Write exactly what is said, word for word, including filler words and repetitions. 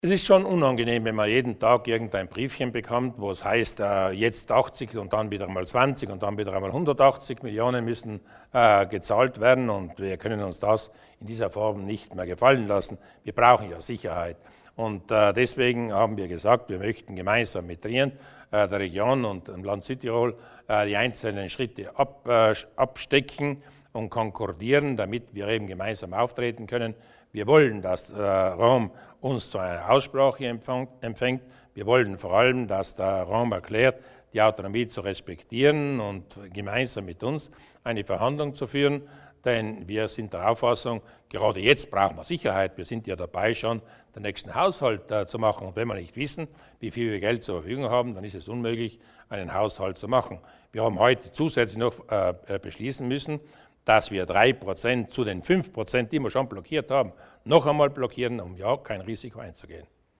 Es ist schon unangenehm, wenn man jeden Tag irgendein Briefchen bekommt, wo es heißt, äh, jetzt achtzig und dann wieder einmal zwanzig und dann wieder einmal hundertachtzig Millionen müssen äh, gezahlt werden und wir können uns das in dieser Form nicht mehr gefallen lassen. Wir brauchen ja Sicherheit. Und äh, deswegen haben wir gesagt, wir möchten gemeinsam mit Trient, äh, der Region und dem Land Südtirol äh, die einzelnen Schritte ab, äh, abstecken und konkordieren, damit wir eben gemeinsam auftreten können. Wir wollen, dass äh, Rom uns zu einer Aussprache empfängt. Wir wollen vor allem, dass der Rom erklärt, die Autonomie zu respektieren und gemeinsam mit uns eine Verhandlung zu führen. Denn wir sind der Auffassung, gerade jetzt brauchen wir Sicherheit. Wir sind ja dabei, schon den nächsten Haushalt äh, zu machen. Und wenn wir nicht wissen, wie viel wir Geld zur Verfügung haben, dann ist es unmöglich, einen Haushalt zu machen. Wir haben heute zusätzlich noch äh, beschließen müssen, dass wir drei Prozent zu den fünf Prozent, die wir schon blockiert haben, noch einmal blockieren, um ja kein Risiko einzugehen.